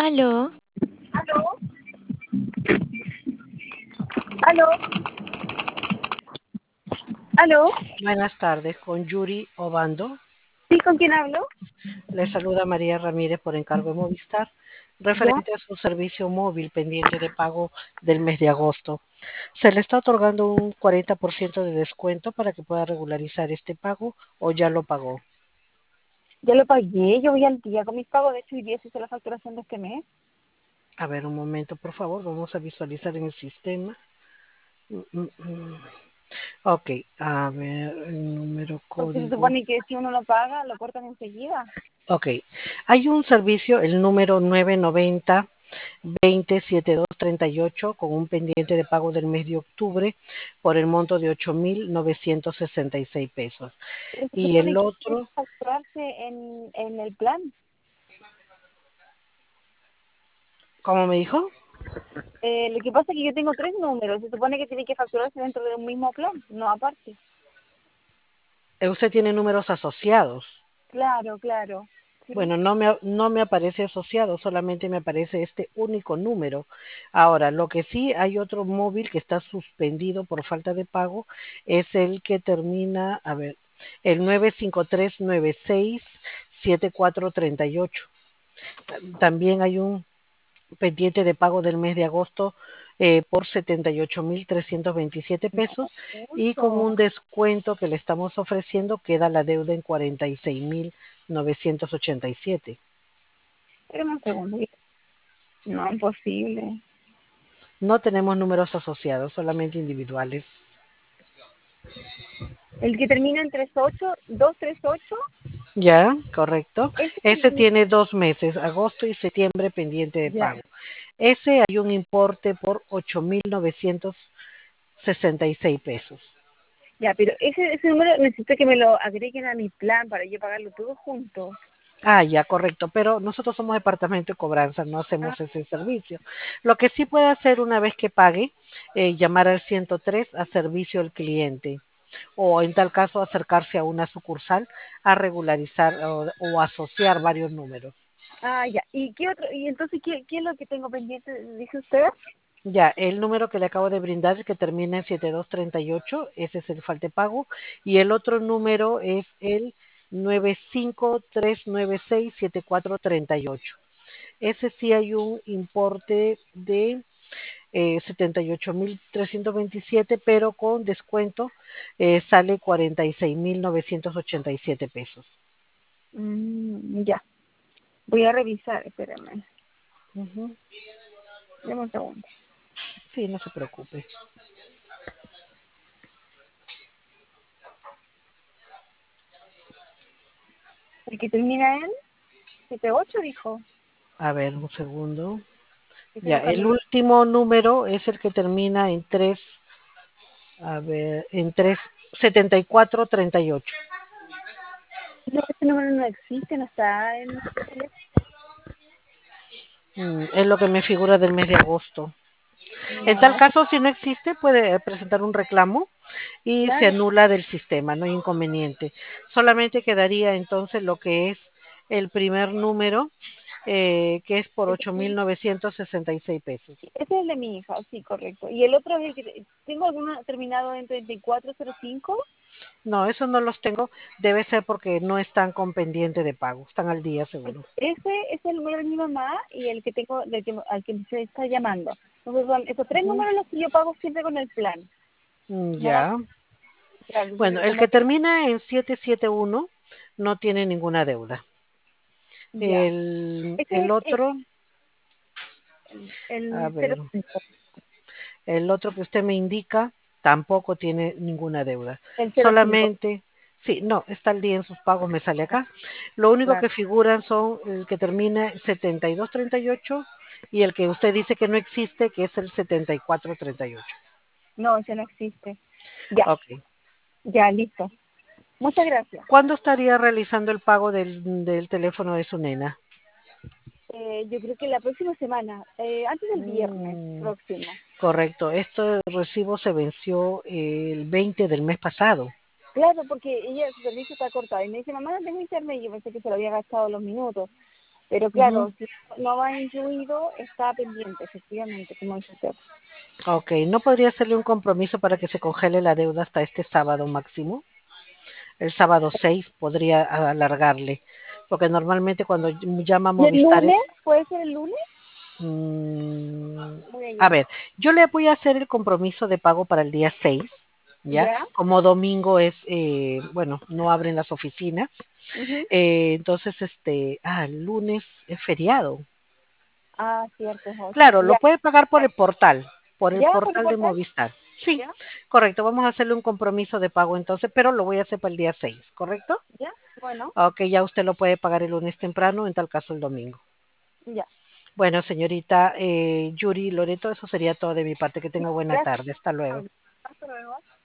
Aló, ¿Aló? ¿Aló? ¿Aló? Buenas tardes, con Yuri Obando. ¿Sí, con quién hablo? Le saluda María Ramírez por encargo de Movistar, Ya, referente a su servicio móvil pendiente de pago del mes de agosto. Se le está otorgando un 40% de descuento para que pueda regularizar este pago o ya lo pagó. ya lo pagué, yo voy al día con mis pagos, de hecho hoy día se hizo la facturación de este mes. A ver, un momento, por favor, vamos a visualizar en el sistema. Ok, a ver, el número Porque se código. supone que si uno lo paga, lo cortan enseguida. Ok, hay un servicio, el número 990 207238 con un pendiente de pago del mes de octubre por el monto de 8.966 pesos. Pero se Y supone el que tiene otro, que facturarse en el plan. ¿cómo me dijo? Lo que pasa es que yo tengo tres números, se supone que tiene que facturarse dentro de un mismo plan, no aparte. Usted tiene números asociados. Claro, claro. Sí, Bueno, no me aparece asociado, solamente me aparece este único número. Ahora, lo que sí hay otro móvil que está suspendido por falta de pago, es el que termina, a ver, el 953967438. También hay un pendiente de pago del mes de agosto por 78.327 pesos y con un mucho. descuento que le estamos ofreciendo queda la deuda en 46.987. Espérame un segundo. No, imposible. No tenemos números asociados, solamente individuales. El que termina en 238, Ya, correcto. ese es Ese el... tiene 2 meses, agosto y septiembre pendiente de Ya, pago. Ese hay un importe por 8.966 pesos. ya, pero ese número necesito que me lo agreguen a mi plan para yo pagarlo todo junto. Ah, ya, correcto, pero nosotros somos departamento de cobranza, no Ah, hacemos ese servicio. Lo que sí puede hacer una vez que pague, llamar al 103 a servicio al cliente o en tal caso acercarse a una sucursal a regularizar o asociar varios números. ya. ¿Y qué otro? ¿Y entonces qué es lo que tengo pendiente, dice usted? Ya, el número que le acabo de brindar, que termina en 7238, ese es el faltepago, y el otro número es el 953967438. Ese sí hay un importe de 78.327, pero con descuento sale 46.987 pesos. Ya, voy a revisar, espérame. Ujú. Deme un segundo. Sí, no se preocupe. El que termina en 78 dijo. A ver, un segundo. Estoy Ya, buscando el el... último número es el que termina en 3, a ver, en 37438. No, ese número no existe, no está en mi teléfono. Es lo que me figura del mes de agosto. En tal No, caso, si no existe, puede presentar un reclamo y se claro. anula del sistema, no hay inconveniente. Solamente quedaría entonces lo que es el primer número, que es por Ese es 8.966 pesos. el de mi hija, sí, correcto. ¿Y el otro es el que... ¿Tengo alguno terminado en 3405? No, esos no los tengo, debe ser porque no están con pendiente de pago, están al día seguro. Ese es el número de mi mamá y el que tengo, al que se está llamando. Entonces son esos tres Ujú. números los que yo pago siempre con el plan. No va, Ya. claro, Bueno, entonces el que termina en 771 no tiene ninguna deuda. ya. El, Ese el es otro, a el ver, 05, el otro que usted me indica tampoco tiene ninguna deuda. el 05, Solamente, sí, no, está al día en sus pagos, me sale acá. Lo único claro. que figuran son el que termina en 7238 y el que usted dice que no existe, que es el 7438. No, ese no existe. Ya, Ok. ya, listo. Muchas gracias. ¿Cuándo estaría realizando el pago del teléfono de su nena? Yo creo que la próxima semana, antes del viernes Mm, próximo. correcto, este recibo se venció el 20 del mes pasado. Claro, porque ella, su servicio está cortado. Y me dice, mamá, no tengo internet. Y yo pensé que se lo había gastado los minutos. Pero Ujú. claro, sí, no va incluido, está pendiente, efectivamente, como dice usted. Ok, ¿no podría hacerle un compromiso para que se congele la deuda hasta este sábado máximo? El sábado 6 podría alargarle, porque normalmente cuando llama a ¿Y el Movistar lunes? es... ¿Puede ser el lunes? mm, Muy a allá. ver, yo le voy a hacer el compromiso de pago para el día 6, ¿ya? ¿Ya? Como domingo es, bueno, no abren las oficinas, Ujú. entonces, el lunes es feriado. Ah, cierto, es 8. Claro, lo Ya, puede pagar por el ya, por el portal de portal. Movistar. Sí, Ya, correcto, vamos a hacerle un compromiso de pago entonces, pero lo voy a hacer para el día 6, ¿correcto? ya, bueno, Ok, ya usted lo puede pagar el lunes temprano, en tal caso el domingo. ya. Bueno, señorita Yuri Loreto, eso sería todo de mi parte. Que tenga buena Gracias. tarde. Hasta luego. Hasta luego.